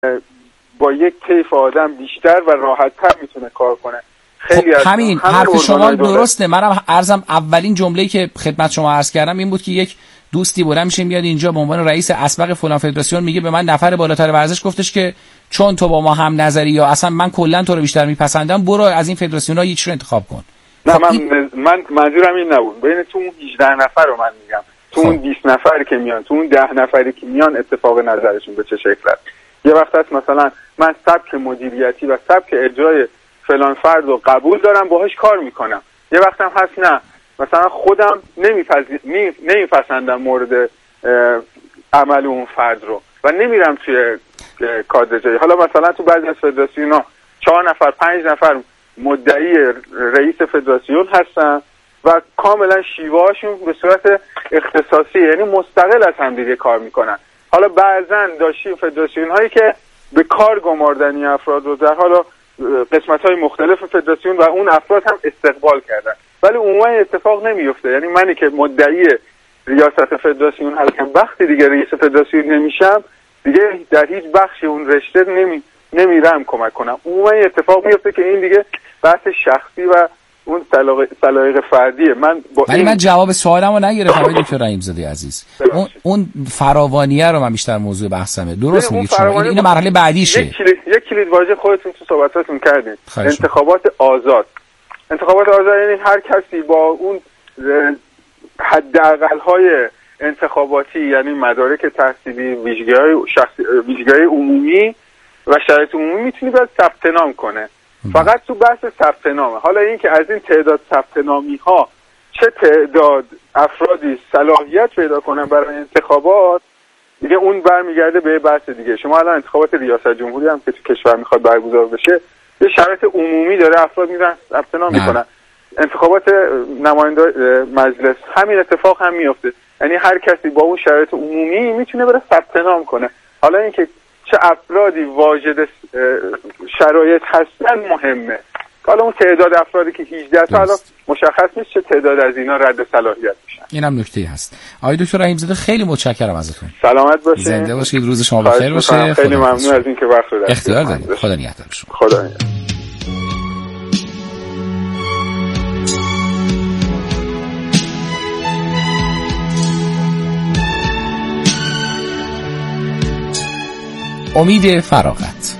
با یک طیف آدم بیشتر و راحت‌تر میتونه کار کنه. خیلی خب همین حرف شما درسته. منم عرضم اولین جمله‌ای که خدمت شما عرض کردم این بود که یک دوستی بلند میشه میاد اینجا به عنوان رئیس اسبق فلان فدراسیون میگه به من نفر بالاتر ورزش گفتش که چون تو با ما هم نظری یا اصلا من کلا تو رو بیشتر میپسندم برو از این فدراسیون‌ها یکی رو انتخاب کن. نه من منظورم این نبود. بین تو اون 18 نفر رو من میگم، تو اون 20 نفری که میان، تو اون 10 نفری که میان اتفاق نظرشون به چه شکل است. یه وقت هست مثلا من سبک مدیریتی و سبک اجرای فلان فرد رو قبول دارم باهاش کار میکنم، یه وقت هم هست نه مثلا خودم نمیپسندم مورد عمل اون فرد رو و نمیرم توی کادر جایی. حالا مثلا تو بعضی از فدراسیون‌ها 4 نفر 5 نفر مدعی رئیس فدراسیون هستن و کاملا شیوه‌هاشون به صورت اختصاصی یعنی مستقل از هم دیگه کار میکنن. حالا بعضن داشتیم فدراسیون‌هایی که به کار گماردنی افراد رو در حالا قسمت‌های مختلف فدراسیون و اون افراد هم استقبال کردن، ولی عموما اتفاق نمیفته. یعنی منی که مدعی ریاست فدراسیون هستم وقتی دیگه رئیس فدراسیون نمیشم دیگه در هیچ بخشی اون رشته نمیرم کمک کنم. عموما اتفاق میفته که این دیگه بحث شخصی و اون سلایق فردیه. من جواب سوالمو نگرفتم آقای دکتر رحیم‌زاده عزیز. اون فراوانیه رو من بیشتر موضوع بحثمه. درست میگید شما. این مرحله بعدیشه. یک کلید واژه خودتون تو صحبتاتون کردین. انتخابات آزاد. انتخابات آزاد یعنی هر کسی با اون حداقل‌های انتخاباتی یعنی مدارک تحصیلی، ویژگی‌های عمومی و شرایط عمومی میتونه باید ثبت نام کنه. فقط تو بحث ثبت نامه. حالا این که از این تعداد ثبت نامی ها چه تعداد افرادی صلاحیت پیدا کنن برای انتخابات دیگه اون برمیگرده به بحث دیگه. شما الان انتخابات ریاست جمهوری هم که تو کشور میخواد برگزار بشه یه شرایط عمومی داره، افراد میرن ثبت نام میکنن. انتخابات نماینده مجلس همین اتفاق هم میفته، یعنی هر کسی با اون شرایط عمومی میتونه بره ثبت نام کنه. حالا اینکه چه افرادی واجد شرایط هستن مهمه. حالا اون تعداد افرادی که 18 تا الان مشخص نیست چه تعداد از اینا رد صلاحیت میشن. اینم نکته هست. آقای دکتر رحیم‌زاده خیلی متشکرم ازتون. سلامت باشید. زنده باشید. روز شما بخیر باشه. خیلی ممنون از اینکه وقت گذاشتید. اختیار دارید. خدا نگهدار شما. خدا نگهدار. امید فراغت.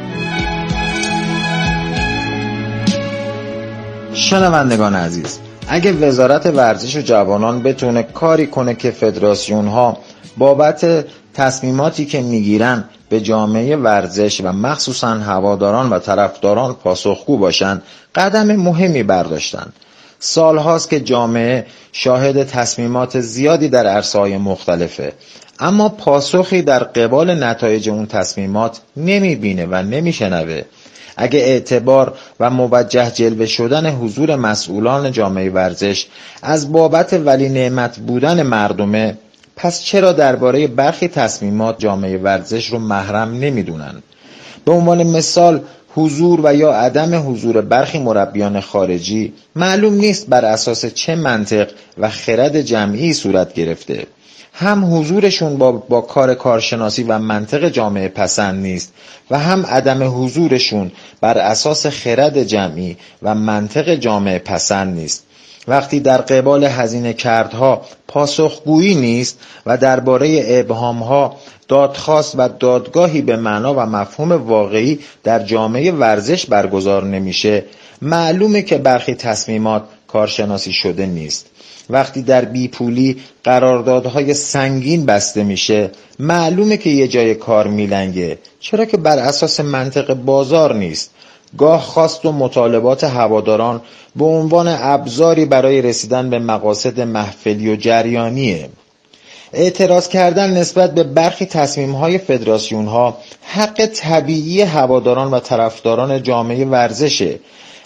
شنوندگان عزیز، اگه وزارت ورزش و جوانان بتونه کاری کنه که فدراسیون ها بابت تصمیماتی که میگیرن به جامعه ورزش و مخصوصا هواداران و طرفداران پاسخگو باشن، قدم مهمی برداشتن. سال هاست که جامعه شاهد تصمیمات زیادی در عرصه‌های مختلفه، اما پاسخی در قبال نتایج اون تصمیمات نمیبینه و نمیشنوه. اگه اعتبار و موجه جلوه شدن حضور مسئولان جامعه ورزش از بابت ولی نعمت بودن مردمه، پس چرا درباره برخی تصمیمات جامعه ورزش رو محرم نمیدونن؟ به عنوان مثال حضور و یا عدم حضور برخی مربیان خارجی معلوم نیست بر اساس چه منطق و خرد جمعی صورت گرفته. هم حضورشون با کارشناسی و منطق جامعه پسند نیست و هم عدم حضورشون بر اساس خرد جمعی و منطق جامعه پسند نیست. وقتی در قبال هزینه کردها پاسخگویی نیست و درباره ابهامها دادخواست و دادگاهی به معنا و مفهوم واقعی در جامعه ورزش برگزار نمیشه، معلومه که برخی تصمیمات کارشناسی شده نیست. وقتی در بیپولی قراردادهای سنگین بسته میشه، معلومه که یه جای کار میلنگه، چرا که بر اساس منطق بازار نیست. گاه خواست و مطالبات هواداران به عنوان ابزاری برای رسیدن به مقاصد محفلی و جریانیه. اعتراض کردن نسبت به برخی تصمیم‌های فدراسیون‌ها حق طبیعی هواداران و طرفداران جامعه ورزشه.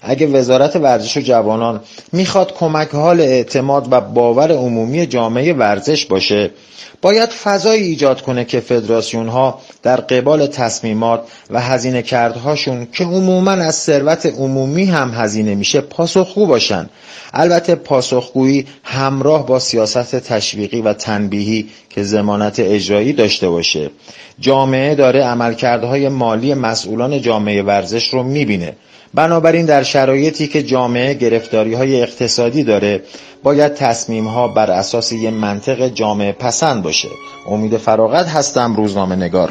اگه وزارت ورزش و جوانان میخواد کمک حال اعتماد و باور عمومی جامعه ورزش باشه، باید فضایی ایجاد کنه که فدراسیون ها در قبال تصمیمات و هزینه کردهاشون که عموماً از ثروت عمومی هم هزینه میشه پاسخگو باشن. البته پاسخگویی همراه با سیاست تشویقی و تنبیهی که ضمانت اجرایی داشته باشه. جامعه داره عملکردهای مالی مسئولان جامعه ورزش رو میبینه. بنابراین در شرایطی که جامعه گرفتاری‌های اقتصادی داره، باید تصمیم‌ها بر اساس یه منطق جامعه پسند باشه. امید فراغت هستم، روزنامه نگار.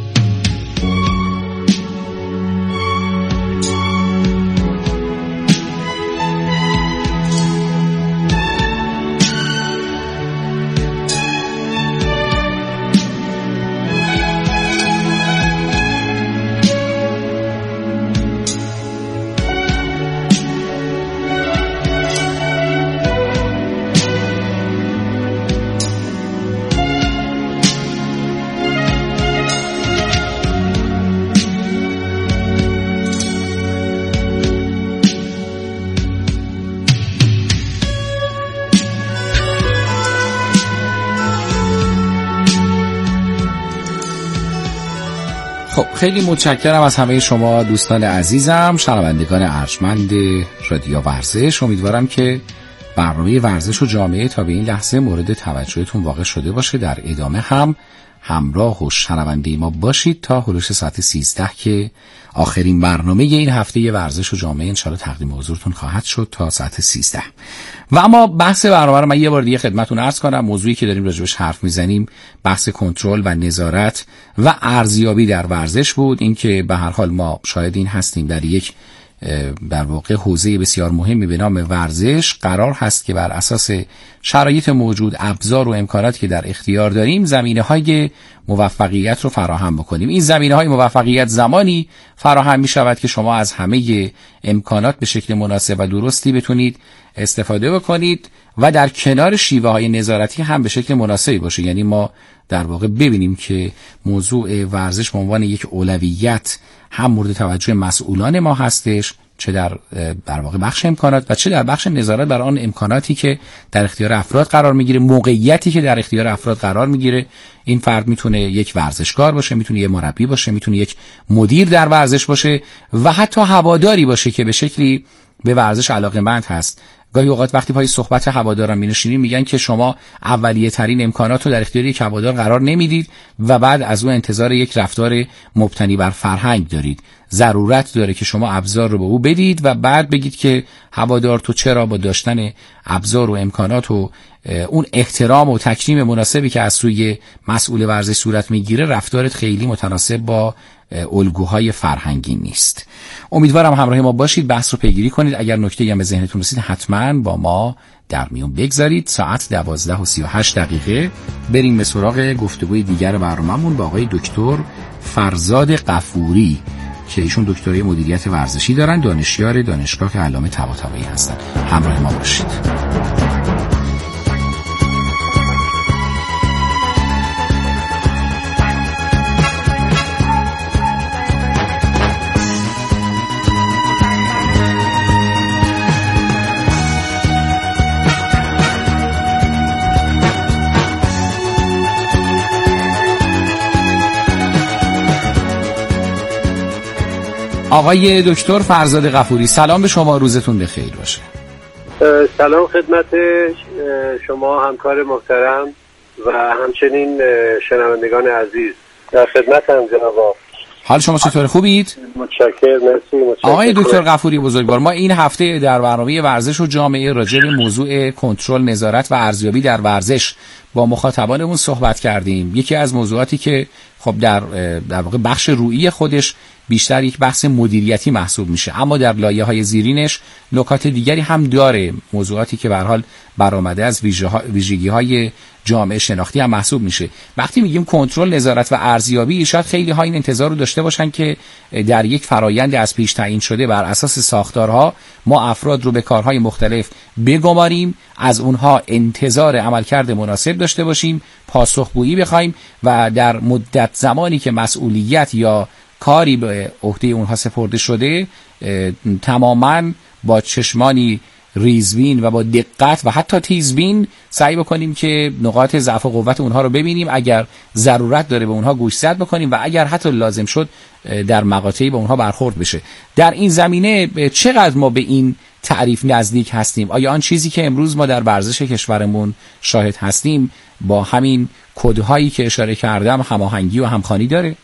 خب خیلی متشکرم از همه شما دوستان عزیزم، شنوندگان ارجمند رادیو ورزش. امیدوارم که برنامه ورزش و جامعه تا به این لحظه مورد توجهتون واقع شده باشه. در ادامه هم همراه و شنونده ما باشید تا حدود ساعت 13 که آخرین برنامه این هفته ورزش و جامعه انشاءالله تقدیم حضورتون خواهد شد تا ساعت 13. و اما بحث برنامه رو من یه بار دیگه خدمتتون عرض کنم. موضوعی که داریم راجبش حرف میزنیم بحث کنترل و نظارت و ارزیابی در ورزش بود. این که به هر حال ما شاهد این هستیم در یک در واقع حوزه بسیار مهمی به نام ورزش قرار هست که بر اساس شرایط موجود، ابزار و امکاناتی که در اختیار داریم، زمینه‌های موفقیت رو فراهم بکنیم. این زمینه‌های موفقیت زمانی فراهم می‌شود که شما از همه امکانات به شکل مناسب و درستی بتونید استفاده بکنید و در کنار شیوه‌های نظارتی هم به شکل مناسبی باشه. یعنی ما در واقع ببینیم که موضوع ورزش به عنوان یک اولویت هم مورد توجه مسئولان ما هستش، چه در واقع بخش امکانات و چه در بخش نظارت بر آن امکاناتی که در اختیار افراد قرار میگیره، موقعیتی که در اختیار افراد قرار میگیره. این فرد میتونه یک ورزشکار باشه، میتونه یک مربی باشه، میتونه یک مدیر در ورزش باشه و حتی هواداری باشه که به شکلی به ورزش علاقه‌مند هست. گاهی اوقات وقتی پای صحبت هواداران می‌نشینیم میگن که شما اولیه ترین امکانات رو در اختیار یک هوادار قرار نمیدید و بعد از اون انتظار یک رفتار مبتنی بر فرهنگ دارید. ضرورت داره که شما ابزار رو به او بدید و بعد بگید که هوادار تو چرا با داشتن ابزار و امکانات و اون احترام و تکریم مناسبی که از سوی مسئول ورزش صورت میگیره رفتارت خیلی متناسب با الگوهای فرهنگی نیست. امیدوارم همراه ما باشید، بحث رو پیگیری کنید. اگر نکته‌ای هم به ذهنتون رسید حتما با ما در میون بگذارید. ساعت 12:38 بریم به سراغ گفتگوی دیگر برنامه‌مون با آقای دکتر فرزاد غفوری که ایشون دکترای مدیریت ورزشی دارن، دانشیار دانشگاه علامه طباطبایی هستن. همراه ما باشید. آقای دکتر فرزاد غفوری، سلام به شما، روزتون بخیر باشه. سلام خدمت شما همکار محترم و همچنین شنوندگان عزیز، در خدمتم جناب. حال شما چطور، خوبید؟ متشکرم، مرسی. آقای دکتر غفوری بزرگوار، ما این هفته در برنامه ورزش و جامعه راجع به موضوع کنترل، نظارت و ارزیابی در ورزش با مخاطبانمون صحبت کردیم. یکی از موضوعاتی که خب در واقع بخش رویی خودش بیشتر یک بحث مدیریتی محسوب میشه، اما در لایه‌های زیرینش نکات دیگری هم داره، موضوعاتی که به هر حال برآمده از ویژگی‌های جامعه شناختی هم محسوب میشه. وقتی میگیم کنترل، نظارت و ارزیابی، شاید خیلی ها این انتظار رو داشته باشن که در یک فرایند از پیش تعیین شده بر اساس ساختارها ما افراد رو به کارهای مختلف بگماریم، از اونها انتظار عملکرد مناسب داشته باشیم، پاسخگویی بخوایم و در مدت زمانی که مسئولیت یا کاری به عهده اونها سپرده شده تماماً با چشمانی ریزبین و با دقت و حتی تیزبین سعی بکنیم که نقاط ضعف و قوت اونها رو ببینیم، اگر ضرورت داره به اونها گوشزد بکنیم و اگر حتی لازم شد در مقاطعی به اونها برخورد بشه. در این زمینه چقدر ما به این تعریف نزدیک هستیم؟ آیا آن چیزی که امروز ما در ورزش کشورمون شاهد هستیم با همین کدهایی که اشاره کردم هماهنگی و همخوانی داره؟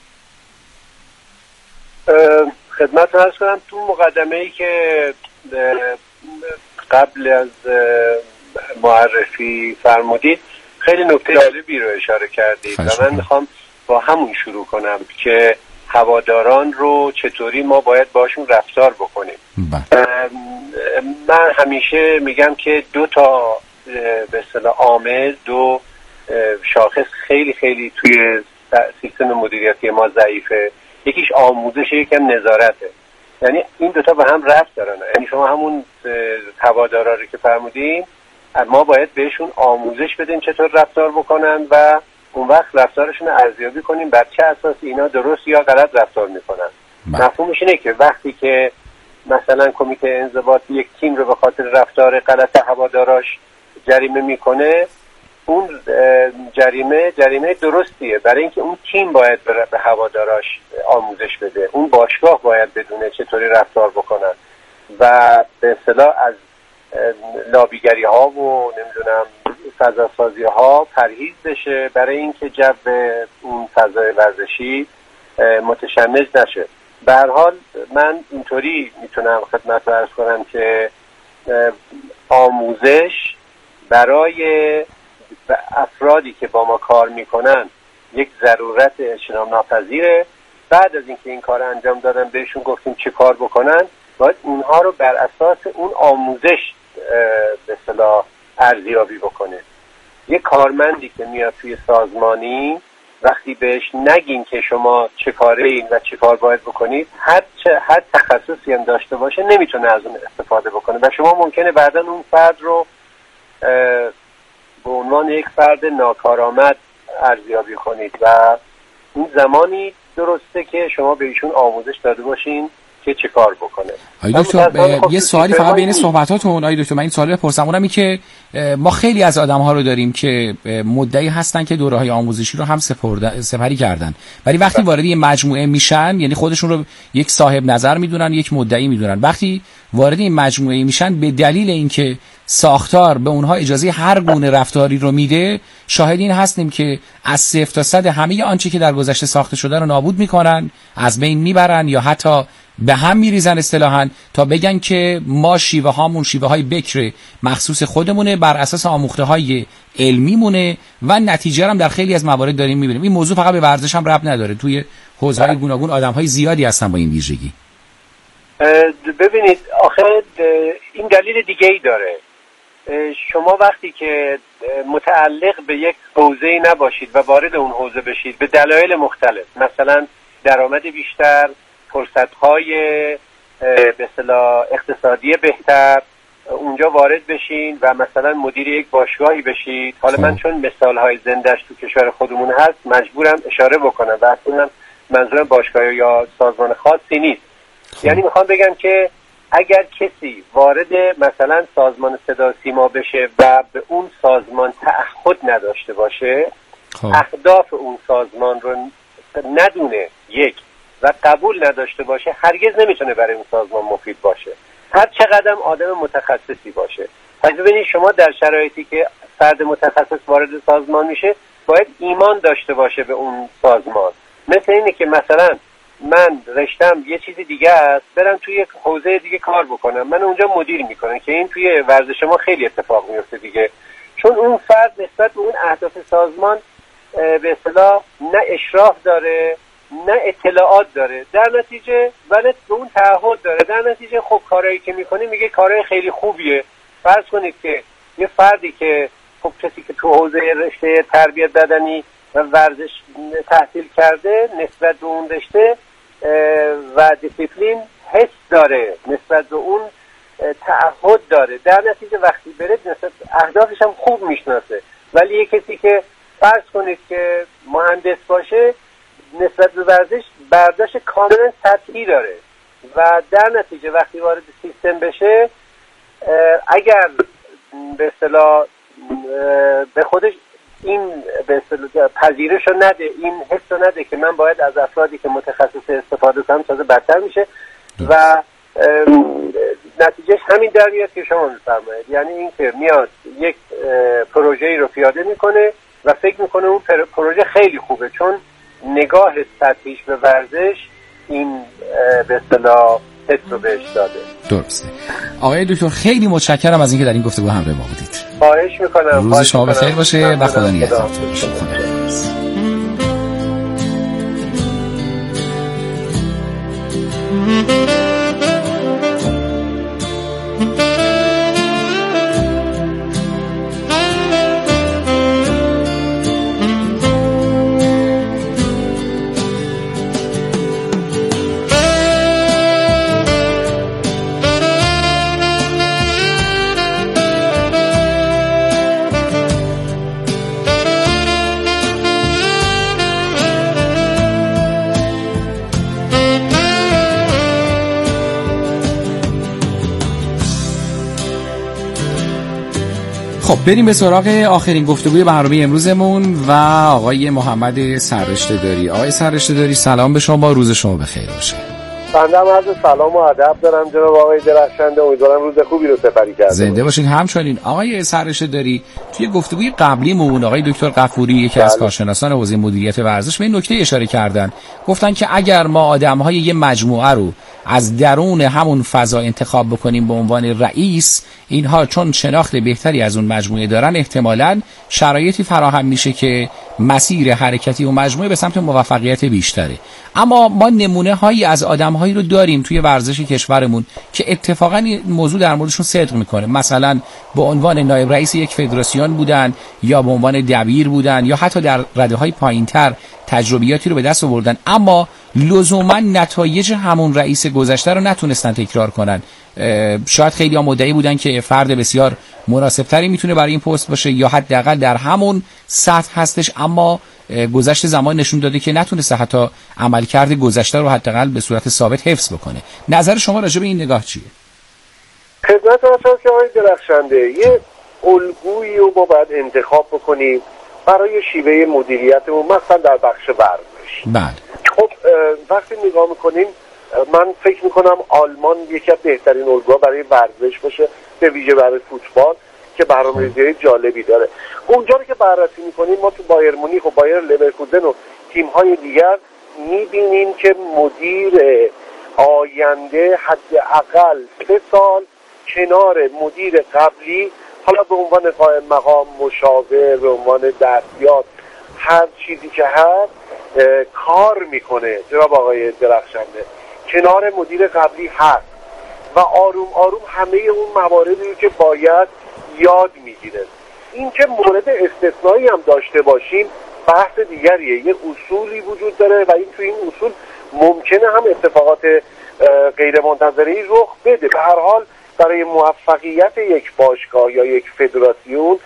خدمت عرض کنم تو مقدمه‌ای که قبل از معرفی فرمودید خیلی نکته جالبی رو اشاره کردید و من میخوام با همون شروع کنم که هواداران رو چطوری ما باید باشون رفتار بکنیم. من همیشه میگم که دو تا به اصطلاح عامل، دو شاخص خیلی خیلی توی سیستم مدیریتی ما ضعیفه. یکیش آموزش، یکم نظارته. یعنی این دوتا به هم ربط دارن. یعنی شما همون هوادارا رو که فرمودین ما باید بهشون آموزش بدیم چطور رفتار بکنن و اون وقت رفتارشون رو ارزیابی کنیم بر چه اساس اینا درست یا غلط رفتار میکنن. مفهومش اینه که وقتی که مثلا کمیته انضباط یک تیم رو به خاطر رفتار غلط هواداراش جریمه میکنه، اون جریمه درستیه برای اینکه اون تیم باید به هواداراش آموزش بده، اون باشگاه باید بدونه چطوری رفتار بکنن و به اصطلاح از لابیگری ها و نمیدونم فضا سازی ها پرهیز بشه برای اینکه جو اون فضای ورزشی متشنج نشه. به هر حال من اینطوری میتونم خدمت رو عرض کنم که آموزش برای افرادی که با ما کار میکنن یک ضرورت اجتناب ناپذیره. بعد از اینکه این کار انجام دادن بهشون گفتیم چه کار بکنن، باید اونها رو بر اساس اون آموزش به اصطلاح ارزیابی بکنه. یک کارمندی که میاد توی سازمانی وقتی بهش نگین که شما چه کاره این و چه کار باید بکنید، هر تخصصی هم داشته باشه نمیتونه از اون استفاده بکنه و شما ممکنه بعداً اون فرد رو به عنوان یک فرد ناکارآمد ارزیابی کنید و اون زمانی درسته که شما به ایشون آموزش داده باشین که چه کار بکنه. آی دکتر یه سوالی فقط بین صحبتاتون آی دکتر من این سوال بپرسم، اونم این که ما خیلی از آدم‌ها رو داریم که مدعی هستن که دوره‌های آموزشی رو هم سپری کردن، ولی وقتی وارد یه مجموعه میشن یعنی خودشون رو یک صاحب نظر میدونن، یک مدعی میدونن، وقتی وارد این مجموعه میشن به دلیل اینکه ساختار به اونها اجازه هر گونه رفتاری رو میده، شاهد این هستیم که از 0 تا 100 همه آنچه که در گذشته ساخته شده رو نابود میکنن، از بین میبرن یا حتی به هم میریزن اصطلاحاً تا بگن که ما شیوه هامون شیوه های بکر مخصوص خودمونه، بر اساس آموخته های علمی مونه و نتیجه هم در خیلی از موارد داریم میبینیم. این موضوع فقط به ورزش هم ربط نداره، توی حوزه‌های گوناگون آدم‌های زیادی هستن با این ویژگی. ببینید آخه این دلیل دیگه‌ای داره. شما وقتی که متعلق به یک حوزه‌ای نباشید و وارد اون حوزه بشید به دلایل مختلف، مثلا درآمد بیشتر، فرصت‌های به اصطلاح اقتصادی بهتر، اونجا وارد بشین و مثلا مدیر یک باشگاهی بشید. حالا من چون مثال‌های زنده‌اش تو کشور خودمون هست مجبورم اشاره بکنم و اصلا منظورم باشگاه یا سازمان خاصی نیست. یعنی میخوام بگم که اگر کسی وارد مثلا سازمان صدا و سیما بشه و به اون سازمان تعهد نداشته باشه، اهداف اون سازمان رو ندونه یک و قبول نداشته باشه، هرگز نمیتونه برای اون سازمان مفید باشه، هر چقدر آدم متخصصی باشه. پس ببینید شما در شرایطی که فرد متخصص وارد سازمان میشه باید ایمان داشته باشه به اون سازمان. مثل اینه که مثلا من رشتم یه چیزی دیگه است، برم توی یک حوزه دیگه کار بکنم، من اونجا مدیر میکنم که این توی ورزش ما خیلی اتفاق میفته دیگه، چون اون فرد نسبت به اون اهداف سازمان به اصطلاح نه اشراف داره نه اطلاعات داره، در نتیجه ولی به اون تعهد داره، در نتیجه خب کارهایی که میکنه میگه کارهای خیلی خوبیه. فرض کنید که یه فردی که خب کسی که تو حوزه رشته تربیت بدنی و ورزش تحصیل کرده نسبت به اون رشته و دیسیپلین حس داره، نسبت به اون تعهد داره، در نتیجه وقتی بره نسبت اهدافش هم خوب میشناسه. ولی یه کسی که فرض کنید که مهندس باشه نسبت به ورزش برداشت کاملا سطحی داره و در نتیجه وقتی وارد سیستم بشه اگر به اصطلاح به خودش این به اصطلاح پذیرش رو نده، این حس رو نده که من باید از افرادی که متخصص استفاده کنم، تازه بدتر میشه و نتیجهش همین در میاد که شما میفرمایید، یعنی این که میاد یک پروژه‌ای رو پیاده میکنه و فکر میکنه اون پروژه خیلی خوبه چون نگاه سطحیش به ورزش این به اصطلاح حس رو بهش داده. درسته. آقای دکتر خیلی متشکرم از اینکه در این گفتگو همراه ما بودید. خواهش میکنم. روز شما بخیر باشه و خدا نگهدارتون باشه. خب بریم به سراغ آخرین گفتگوی برنامه امروزمون و آقای محمد سررشته‌داری. آقای سررشته‌داری سلام به شما، روز شما بخیر باشه. بنده هم عرض سلام و ادب دارم جناب آقای درخشنده، امیدوارم روز خوبی رو سپری کرده زنده باشین. همچنین آقای سررشته‌داری توی گفتگوی قبلیمون آقای دکتر غفوری یکی از کارشناسان حوزه مدیریت ورزش به این نکته اشاره کردن، گفتن که اگر ما آدم‌های یه مجموعه رو از درون همون فضا انتخاب بکنیم به عنوان رئیس، اینها چون شناخت بهتری از اون مجموعه دارن احتمالاً شرایطی فراهم میشه که مسیر حرکتی و مجموعه به سمت موفقیت بیشتره. اما ما نمونه هایی از آدم هایی رو داریم توی ورزش کشورمون که اتفاقا این موضوع در موردشون صدق میکنه، مثلا به عنوان نایب رئیس یک فدراسیون بودن یا به عنوان دبیر بودن یا حتی در رده های پایینتر تجربیاتی رو به دست آوردن، اما لزوما نتایج همون رئیس گذشته رو نتونستن تکرار کنن. شاید خیلی ها مدعی بودن که فرد بسیار مناسبتری میتونه برای این پست باشه یا حداقل در همون سطح هستش، اما گذشت زمان نشون داده که نتونسته حتی عملکرد گذشته رو حداقل به صورت ثابت حفظ بکنه. نظر شما راجع به این نگاه چیه؟ خدمت شما که آقای درخشنده، یه الگویی رو ما باید انتخاب بکنیم برای شیوه مدیریتمون، مثلا در بخش ورزش. بله. خب وقتی نگاه میکنیم من فکر میکنم آلمان یکی از بهترین الگوها برای ورزش باشه، به ویژه برای فوتبال که برنامه‌ریزی جالبی داره. اونجا رو که بررسی میکنیم ما تو بایر مونیخ و بایر لورکوزن و تیم‌های دیگر میبینیم که مدیر آینده حداقل 3 سال کنار مدیر قبلی، حالا به عنوان قائم مقام، مشاور، به عنوان دستیار، هر چیزی که هست کار میکنه. جناب آقای درخشنده کنار مدیر قبلی هست و آروم آروم همه اون مواردی که باید یاد میگیره. این که مورد استثنایی هم داشته باشیم بحث دیگریه. یه اصولی وجود داره و این تو این اصول ممکنه هم اتفاقات غیر منتظره‌ای رخ بده. به هر حال برای موفقیت یک باشگاه یا یک فدراسیون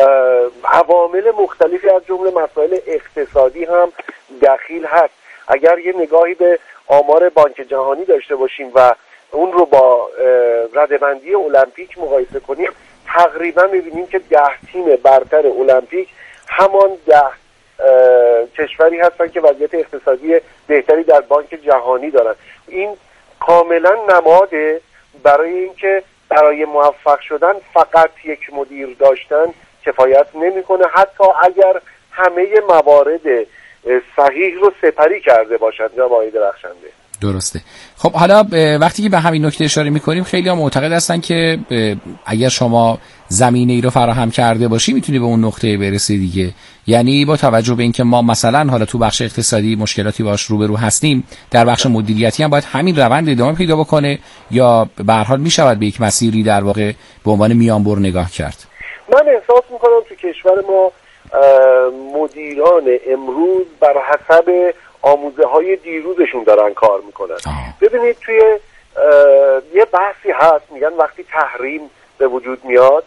عوامل مختلفی از جمله مسائل اقتصادی هم دخیل هست. اگر یه نگاهی به آمار بانک جهانی داشته باشیم و اون رو با رده‌بندی المپیک مقایسه کنیم، تقریبا می‌بینیم که 10 تیم برتر المپیک همان 10 کشوری هستن که وضعیت اقتصادی بهتری در بانک جهانی دارن. این کاملا نماده برای اینکه برای موفق شدن فقط یک مدیر داشتن کفایت نمی‌کنه، حتی اگر همه موارد صحیح رو سپری کرده باشند. جناب آقای درخشنده درسته. خب حالا وقتی که به همین نکته اشاره می‌کنیم خیلی ها معتقد هستن که اگر شما زمینه‌ای رو فراهم کرده باشی میتونی به اون نقطه برسی دیگه. یعنی با توجه به اینکه ما مثلا حالا تو بخش اقتصادی مشکلاتی باش روبرو هستیم، در بخش مدیریتی هم باید همین روند ادامه پیدا بکنه یا به هر حال میشود به یک مسیری در واقع به عنوان میانبر نگاه کرد؟ من احساس می‌کنم تو کشور ما مدیران امروز بر حسب آموزه های دیروزشون دارن کار میکنن. ببینید توی یه بحثی هست میگن وقتی تحریم به وجود میاد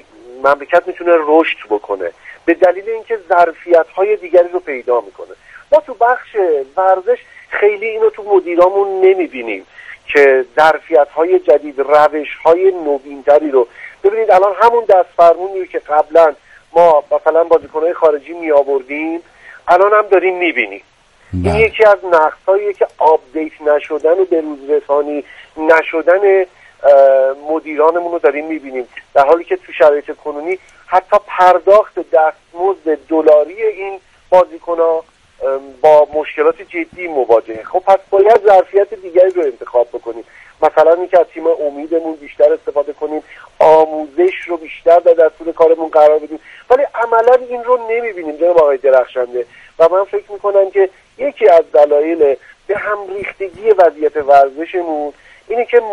مملکت میتونه رشد بکنه به دلیل اینکه ظرفیت های دیگری رو پیدا میکنه. ما تو بخش ورزش خیلی اینو تو مدیرامون نمیبینیم که ظرفیت‌های جدید، روش‌های نوین‌تری رو ببینید. الان همون دستفرمونی که قبلا ما مثلا بازیکن‌های خارجی می‌آوردیم الان هم داریم می‌بینیم. این یکی از نقص‌هاییه که آپدیت نشدن و به روز رسانی نشدن مدیرانمون رو داریم می‌بینیم، در حالی که تو شرایط کنونی حتی پرداخت دستمزد دلاری این بازیکن‌ها با مشکلات جدی مواجهه. خب پس باید ظرفیت دیگری رو انتخاب بکنیم، مثلا اینکه از تیم امیدمون بیشتر استفاده کنیم، آموزش رو بیشتر در دستور کارمون قرار بدیم، ولی عملا این رو نمیبینیم جناب آقای درخشنده. و من فکر میکنم که یکی از دلایل به هم ریختگی وضعیت ورزشمون اینه که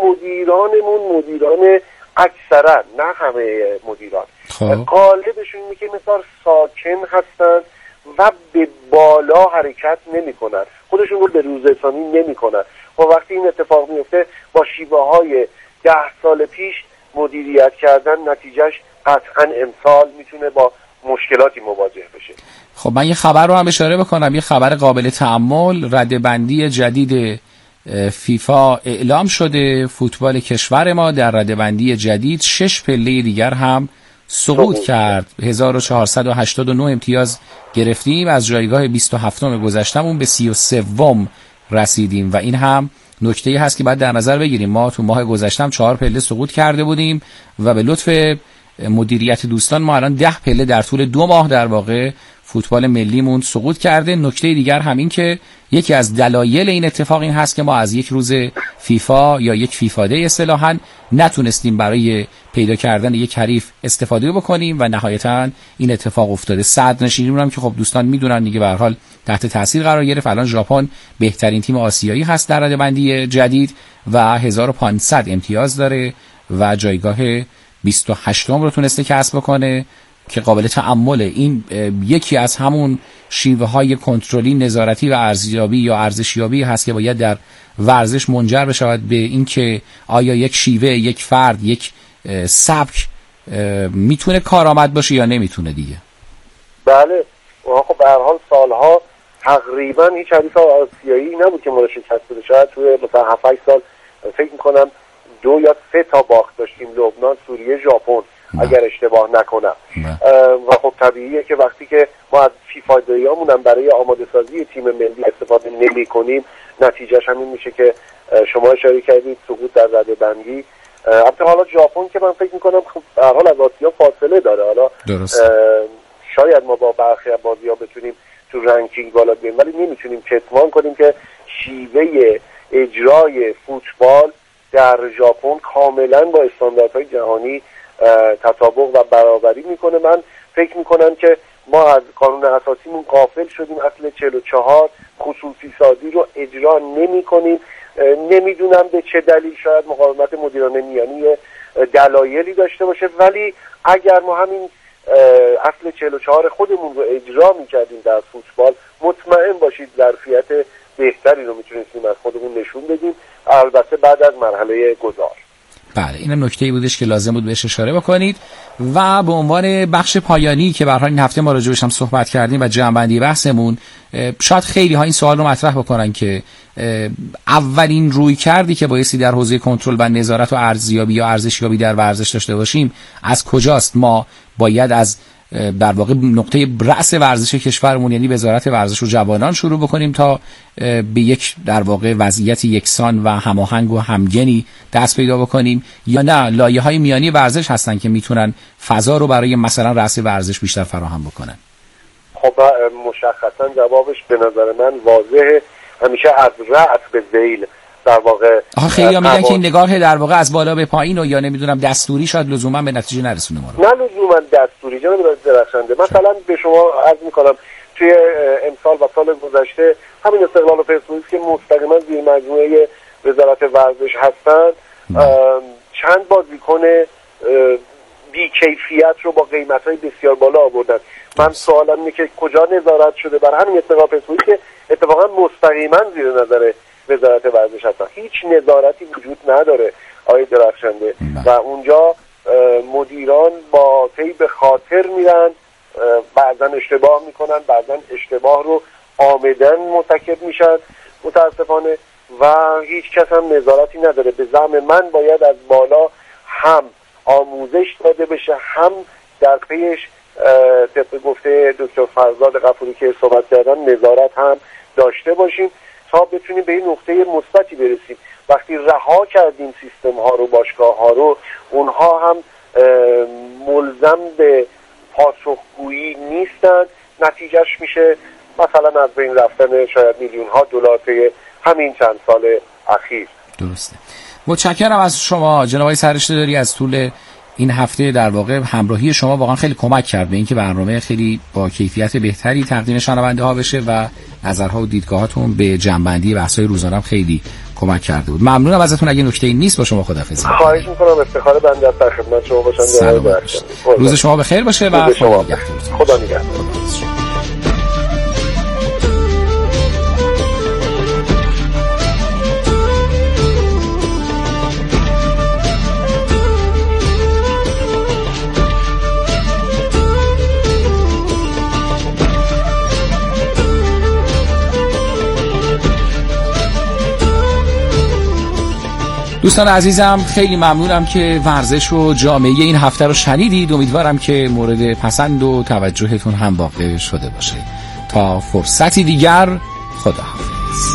مدیران اکثرا، نه همه مدیران، غالبشون اینه که مثلا ساکن هستن و به بالا حرکت نمی کنن، خودشون رو به روزرسانی نمی کنن. و وقتی این اتفاق میفته با شیوه های 10 سال پیش مدیریت کردن، نتیجهش قطعا امسال میتونه با مشکلاتی مواجه بشه. خب من یه خبر رو هم اشاره بکنم، یه خبر قابل تأمل. رده‌بندی جدید فیفا اعلام شده. فوتبال کشور ما در رده‌بندی جدید 6 پله دیگر هم سقوط کرد. 1489 امتیاز گرفتیم، از جایگاه 27 گذشتمون به 33 رسیدیم و این هم نکته‌ای هست که باید در نظر بگیریم. ما تو ماه گذشتم 4 پله سقوط کرده بودیم و به لطف مدیریت دوستان ما الان 10 پله در طول 2 ماه در واقع فوتبال ملیمون سقوط کرده. نکته دیگر همین که یکی از دلایل این اتفاق این هست که ما از یک روز فیفا یا یک فیفا دی اصطلاحاً نتونستیم برای پیدا کردن یک حریف استفاده بکنیم و نهایتاً این اتفاق افتاده. صدرنشینیمون هم که خب دوستان میدونن دیگه، به هر حال تحت تاثیر قرار گرفت. الان ژاپن بهترین تیم آسیایی هست در رده‌بندی جدید و 1500 امتیاز داره و جایگاه 28 رو تونسته کسب بکنه که قابل تأمله. این یکی از همون شیوه های کنترلی، نظارتی و ارزیابی یا ارزشیابی هست که باید در ورزش منجر بشود به اینکه آیا یک شیوه، یک فرد، یک سبک میتونه کارآمد باشه یا نمیتونه دیگه. بله، خب به هر حال سالها تقریبا هیچ حریف آسیایی نبود که ما رو شکست بده. شاید توی مثلا 7-8 سال فکر میکنم 2 یا 3 تا باخت داشتیم، لبنان، سوریه، ژاپن اگر اشتباه نکنم. و خب طبیعیه که وقتی که ما از فیفا دیامون هم برای آماده سازی تیم ملی استفاده نمی کنیم، نتیجهش همین میشه که شما اشاره کردید، سقوط در رده‌بندی. البته حالا ژاپن که من فکر میکنم خب به هر حال از آسیا فاصله داره، حالا شاید ما با برخی از بازی‌ها بتونیم تو رنکینگ بالا بیایم، ولی نمیتونیم کتمان کنیم که شیوه اجرای فوتبال در ژاپن کاملا با استانداردهای جهانی تطابق و برابری میکنه. من فکر میکنم که ما از قانون اساسیمون غافل شدیم، اصل 44 خصوصی سازی رو اجرا نمی کنیم. نمیدونم به چه دلیل، شاید مقاومت مدیران میانی دلایلی داشته باشه، ولی اگر ما همین اصل 44 خودمون رو اجرا میکردیم در فوتبال، مطمئن باشید ظرفیت بهتری رو میتونستیم از خودمون نشون بدیم، البته بعد از مرحله گذار. بله، این نکته‌ای بودش که لازم بود بهش اشاره بکنید. و به عنوان بخش پایانی که به هر حال این هفته ما راجعش هم صحبت کردیم و جمع‌بندی بحثمون، شاید خیلی ها این سوال رو مطرح بکنن که اولین روی کردی که بایستی در حوزه کنترل و نظارت و ارزیابی یا ارزشیابی در ورزش داشته باشیم از کجاست؟ ما باید از در واقع نقطه رأس ورزش کشورمون یعنی وزارت ورزش و جوانان شروع بکنیم تا به یک در واقع وضعیت یکسان و هماهنگ و همگنی دست پیدا بکنیم، یا نه لایه‌های میانی ورزش هستن که میتونن فضا رو برای مثلا رأس ورزش بیشتر فراهم بکنن؟ خب مشخصا جوابش به نظر من واضحه، همیشه از رأس به ذیل در واقع. خیلی ها میگن که این نگاه در واقع از بالا به پایین و یا نمیدونم دستوری شاید لزوما به نتیجه نرسونه ما رو. نه لزوما دستوری جناب درخشنده. مثلا به شما عرض میکنم توی امسال و سال گذشته همین استقلال و پرسپولیس که مستقیما زیر مجموعه وزارت ورزش هستن چند بازیکن بی‌کیفیت رو با قیمت‌های بسیار بالا آوردن. من سوالم اینه که کجا نظارت شده بر همین استقلال و پرسپولیس که اتفاقا مستقیما زیر نظر وزارت ورزش هستن؟ هیچ نظارتی وجود نداره آقای درخشنده و اونجا مدیران با طی به خاطر میرن، بعضا اشتباه میکنن، بعضا اشتباه رو عامدن مرتکب میشن متاسفانه و هیچ کس هم نظارتی نداره. به زعم من باید از بالا هم آموزش داده بشه، هم در پیش طبق گفته دکتر فرزاد غفوری که صحبت کردن نظارت هم داشته باشیم تا بتونیم به این نقطه مثبتی برسیم. وقتی رها کردیم سیستم ها رو، باشگاه ها رو، اونها هم ملزم به پاسخگویی نیستن، نتیجهش میشه مثلا از بین رفتن شاید میلیون ها دلار طی همین چند سال اخیر. درسته. متشکرم از شما جناب آقای سررشته‌داری. از طول این هفته در واقع همراهی شما واقعا خیلی کمک کرد به اینکه برنامه خیلی با کیفیت بهتری تقدیم شنونده ها بشه و نظرها و دیدگاهاتون به جنبندی بحث‌های روزانه خیلی کمک کرده بود. ممنونم ازتون. اگه نکته‌ای نیست با شما خداحافظی. خواهش می‌کنم. افتخار بنده در خدمت شما باشم. روز شما بخیر باشه و خدا نگهدار. دوستان عزیزم خیلی ممنونم که ورزش و جامعه این هفته رو شنیدید. امیدوارم که مورد پسند و توجهتون هم واقع شده باشه. تا فرصتی دیگر، خداحافظ.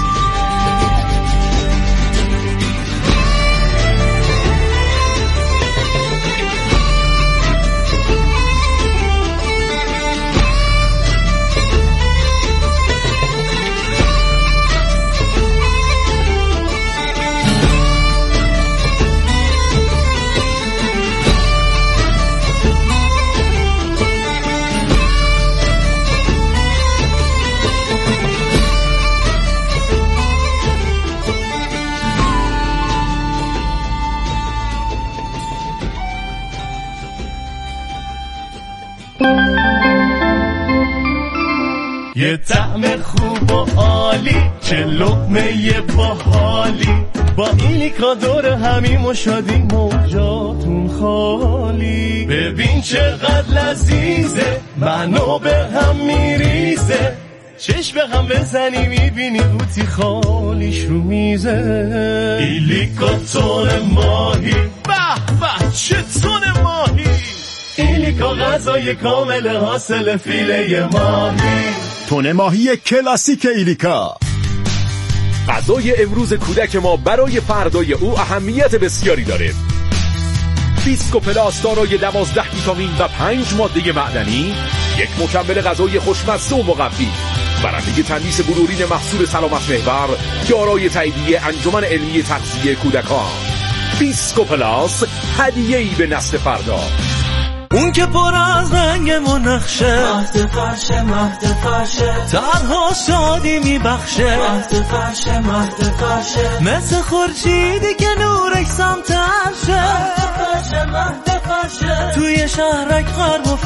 یه طعم خوب و عالی، چه لقمه باحالی، با ایلیکا دور همیم و شادیم موجاتون خالی. ببین چقدر لذیذه، منو به هم میریزه، چشم به هم بزنی میبینی قوطی خالیش رو میزه. ایلیکا تون ماهی، به به چه تون ماهی، ایلیکا غذای کامل حاصل فیله ماهی. تون ماهی کلاسیک ایلیکا. غذای امروز کودک ما برای فردای او اهمیت بسیاری داره. بیسکو پلاس دارای 12 ویتامین و 5 ماده معدنی، یک مکمل غذایی خوشمزه و مقوی، برنده تندیس بلورین محصول سلامت محور، دارای تاییدیه انجمن علمی تغذیه کودکان. بیسکو پلاس، هدیه‌ای به نسل فردا. اون که پر از رنگ و نقشه، مهد فرشه مهد فرشه، تنها شادی میبخشه، مهد فرشه مهد فرشه، مثل خورشیدی که نورش سمت عرشه، مهد فرشه مهد فرشه، توی شهرک غرب و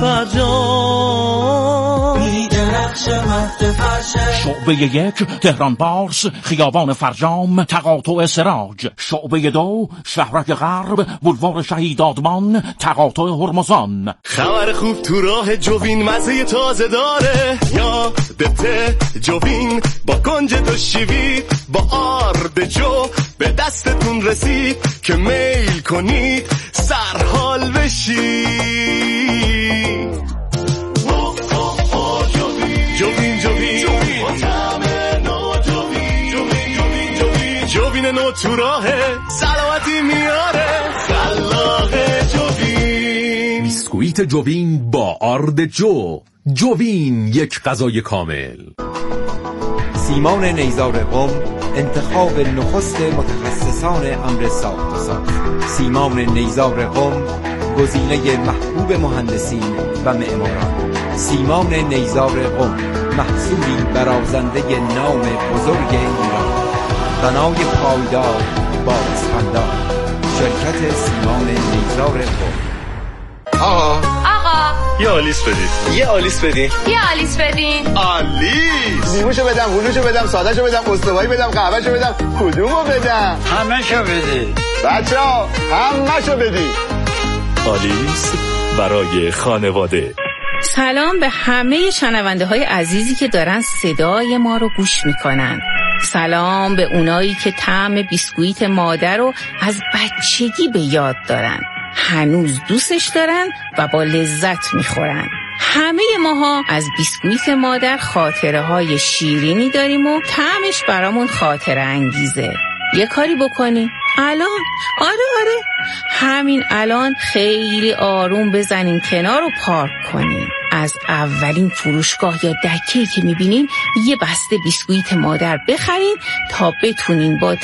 فرجام میدرخشه، مهد فرشه. شعبه 1 تهران پارس، خیابان فرجام، تقاطع سراج. شعبه 2 شهرک غرب، بولوار شهید آدمان، تقاطع هرمزان. خبر خوب تو راه جوین، مزه تازه داره، یادته جوین با کنج دو شیوید، با آرد جو به دستتون رسید که میل کنید سرحال بشید. جوین جوین با طعم نو، جوین جوین جوین نو تو راهه، سلامتی میاره، خلاقه جوین. بیسکویت جوین با آرد جو. جوین، یک غذای کامل. سیمان نیزار قم، انتخاب نخست متخصصان امر ساخت و ساز. سیمان نیزار قم، گزینه محبوب مهندسین و معماران. سیمان نیزار قم، محصولی برازنده نام بزرگ ایران. بنای پایدار با اسفندان. شرکت سیمان نیزار قم. آقا یه آلیس بدید. یه آلیس بدین. یه آلیس بدین. آلیس. لیموشو بدم، هلوشو بدم، سادهشو بدم، استوایی بدم، قهوهشو بدم، کدومو بدم؟ همه‌شو بده. بچه‌ها همه‌شو بدید. آلیس برای خانواده. سلام به همه شنونده های عزیزی که دارن صدای ما رو گوش میکنن. سلام به اونایی که طعم بیسکویت مادر رو از بچگی به یاد دارن، هنوز دوستش دارن و با لذت میخورن. همه ماها از بیسکویت مادر خاطره های شیرینی داریم و طعمش برامون خاطره انگیزه. یه کاری بکنی الان، آره همین الان خیلی آروم بزنین کنار و پارک کنین. از اولین فروشگاه یا دکه‌ای که میبینین یه بسته بیسکویت مادر بخرین تا بتونین با